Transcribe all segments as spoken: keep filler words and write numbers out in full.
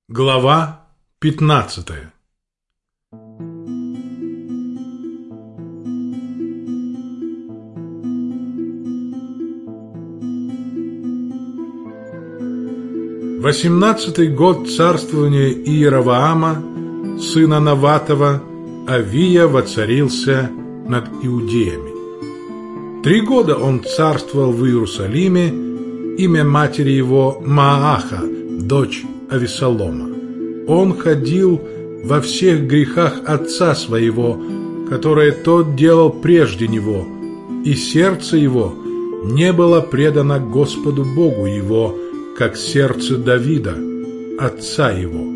Глава пятнадцатая. Восемнадцатый год царствования Иеровоама, сына Наватова, Авия воцарился над иудеями. Три года он царствовал в Иерусалиме, имя матери его Мааха, дочь Авессалома. Он ходил во всех грехах отца своего, которые тот делал прежде него, и сердце его не было предано Господу Богу его, как сердце Давида, отца его.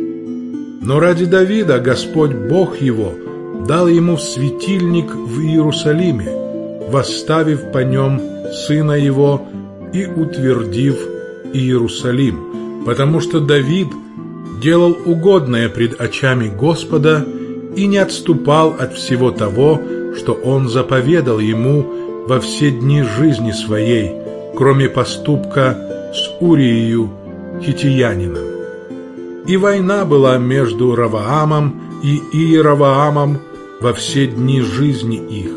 Но ради Давида Господь Бог его дал ему светильник в Иерусалиме, восставив по нем сына его и утвердив Иерусалим, потому что Давид делал угодное пред очами Господа и не отступал от всего того, что он заповедал ему во все дни жизни своей, кроме поступка с Урией Хиттиянином. И война была между Ровоамом и Иеровоамом во все дни жизни их.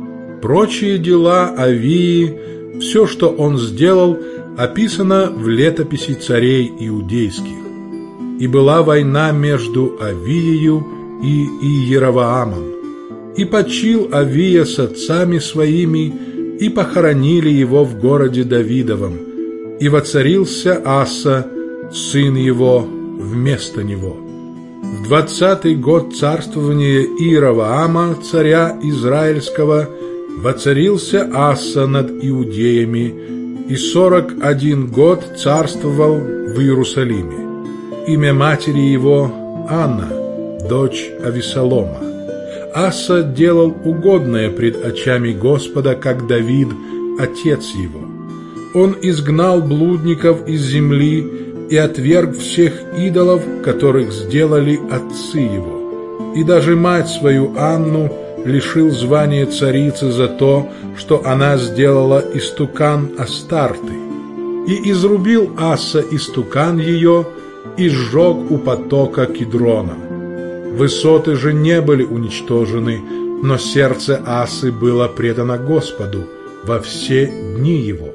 Прочие дела Авии, все, что он сделал, описано в летописи царей иудейских. И была война между Авиею и Иеровоамом. И почил Авия с отцами своими, и похоронили его в городе Давидовом. И воцарился Аса, сын его, вместо него. В двадцатый год царствования Иеровоама, царя Израильского, воцарился Аса над иудеями, и сорок один год царствовал в Иерусалиме. Имя матери его Анна, дочь Авессалома. Аса делал угодное пред очами Господа, как Давид, отец его. Он изгнал блудников из земли и отверг всех идолов, которых сделали отцы его. И даже мать свою Анну лишил звания царицы за то, что она сделала истукан Астарты. И изрубил Аса истукан ее и сжег у потока Кидрона. Высоты же не были уничтожены, но сердце Асы было предано Господу во все дни его.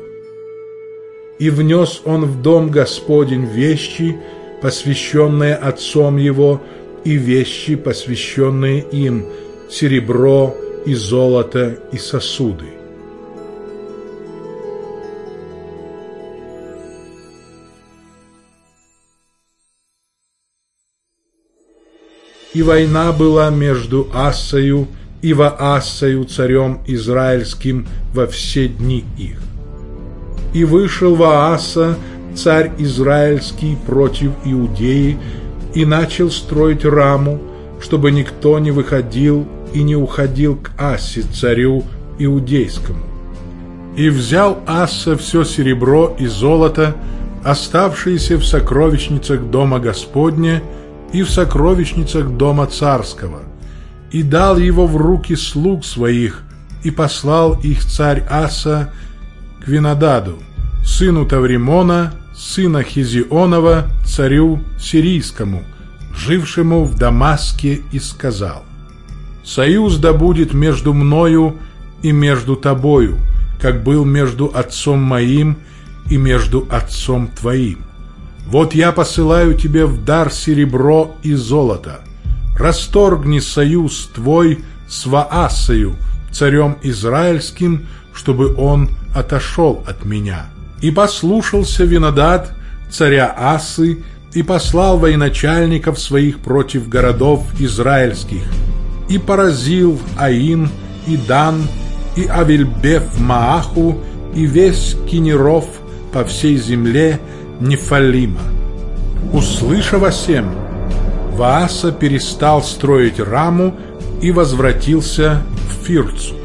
И внес он в дом Господень вещи, посвященные отцом его, и вещи, посвященные им, серебро и золото и сосуды. И война была между Асою и Ваасою, царем израильским, во все дни их. И вышел Вааса, царь израильский, против Иудеи, и начал строить Раму, чтобы никто не выходил и не уходил к Асе, царю иудейскому. И взял Аса все серебро и золото, оставшиеся в сокровищницах дома Господня и в сокровищницах дома царского, и дал его в руки слуг своих, и послал их царь Аса к Винодаду, сыну Тавримона, сына Хизионова, царю сирийскому, жившему в Дамаске, и сказал: «Союз да будет между мною и между тобою, как был между отцом моим и между отцом твоим. Вот я посылаю тебе в дар серебро и золото. Расторгни союз твой с Ваасою, царем израильским, чтобы он отошел от меня». И послушался Винодад, царя Асы, и послал военачальников своих против городов израильских, и поразил Аин, и Дан, и Авельбеф-Мааху, и весь Кинеров по всей земле Нефалима. Услышав о сем, Вааса перестал строить Раму и возвратился в Фирцу.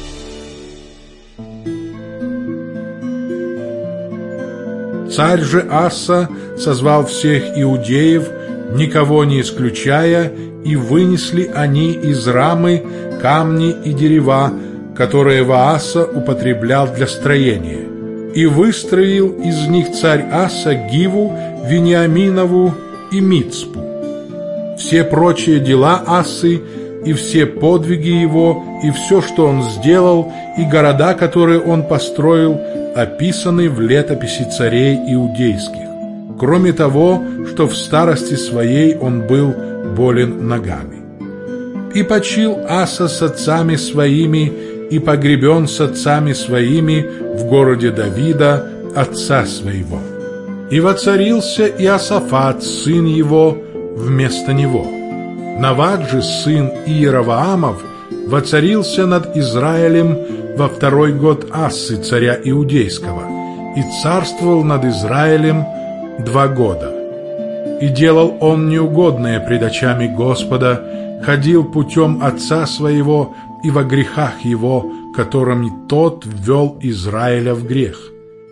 Царь же Аса созвал всех иудеев, никого не исключая, и вынесли они из Рамы камни и дерева, которые Вааса употреблял для строения. И выстроил из них царь Аса Гиву, Вениаминову, и Мицпу. Все прочие дела Асы, и все подвиги его, и все, что он сделал, и города, которые он построил, описаны в летописи царей иудейских, кроме того, что в старости своей он был болен ногами. И почил Аса с отцами своими, и погребен с отцами своими в городе Давида, отца своего. И воцарился Иосафат, сын его, вместо него. Нават же, сын Иераваамов, воцарился над Израилем во второй год Асы, царя иудейского, и царствовал над Израилем два года. И делал он неугодное пред очами Господа, ходил путем отца своего и во грехах его, которыми тот ввел Израиля в грех.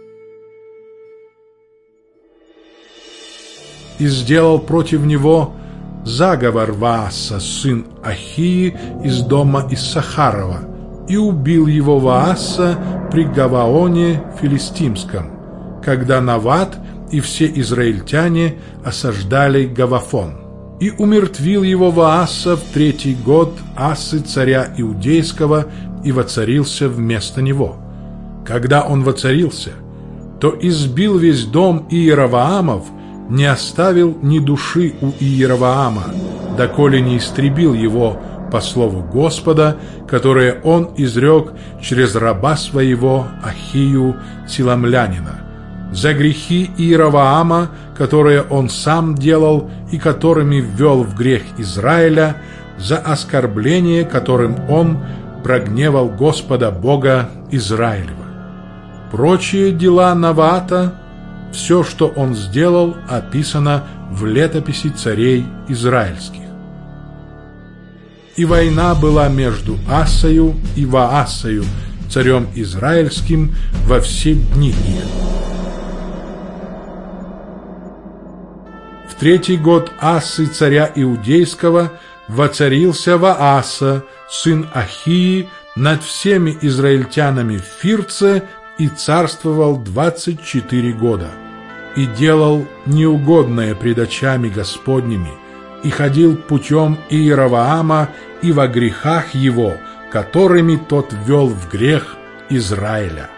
И сделал против него заговор Вааса, сын Ахии, из дома Иссахарова, и убил его Вааса при Гаваоне Филистимском, когда Нават и все израильтяне осаждали Гавафон. И умертвил его Вааса в третий год Асы, царя иудейского, и воцарился вместо него. Когда он воцарился, то избил весь дом Иераваамов, не оставил ни души у Иераваама, доколе не истребил его по слову Господа, которое он изрек через раба своего Ахию Силамлянина, за грехи Иераваама, которые он сам делал и которыми ввел в грех Израиля, за оскорбление, которым он прогневал Господа Бога Израилева. Прочие дела Навата, все, что он сделал, описано в летописи царей израильских. И война была между Асою и Ваасою, царем израильским, во все дни их. В третий год Асы, царя иудейского, воцарился Вааса, сын Ахии, над всеми израильтянами в Фирце, и царствовал двадцать четыре года, и делал неугодное пред очами Господними, и ходил путем Иераваама и во грехах его, которыми тот ввел в грех Израиля.